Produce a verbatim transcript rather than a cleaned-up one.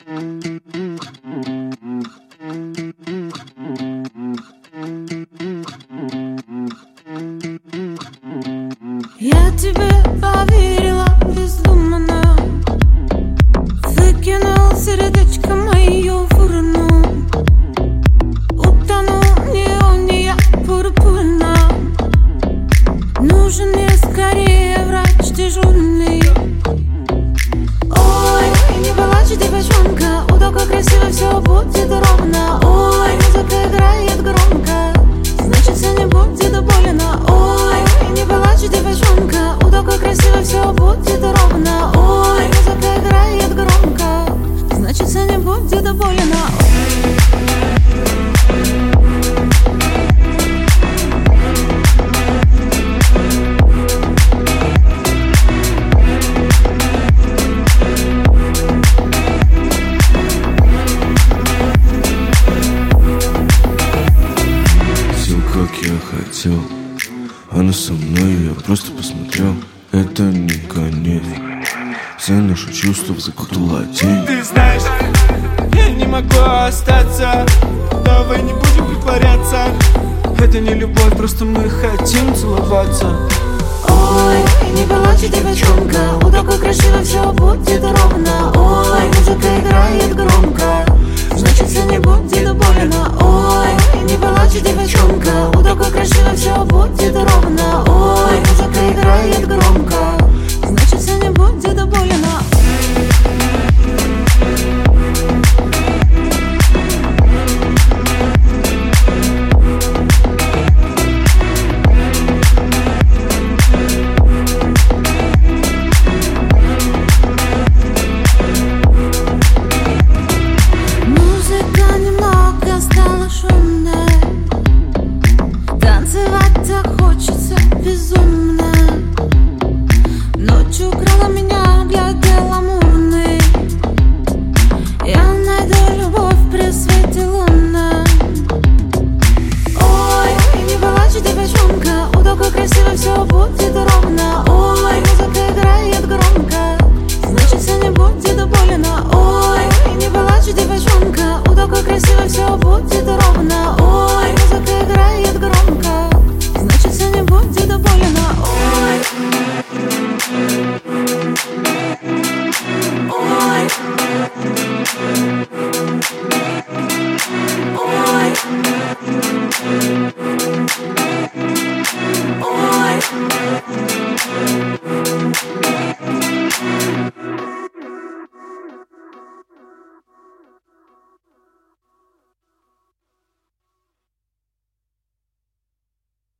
Я тебе поверила бездумно, выкинул сердечко мое в урну. Утонул в неоне я пурпурно. Нужен мне скорее врач дежурный. Ой, не плачь, девчонка, у такой красивой все будет ровно. Ой, музыка играет громко, значит все не будет больно. Ой, не плачь, девчонка, у такой красивой все будет ровно. Ой, музыка играет громко, значит все не будет больно. Как я хотел, она со мной, я просто посмотрел. Это не конец, все наши чувства закутала тень. Ты знаешь, я не могу остаться, давай не будем притворяться. Это не любовь, просто мы хотим целоваться. Ой, не плачь, девчонка, у такой красивой все будет ровно. Ой, музыка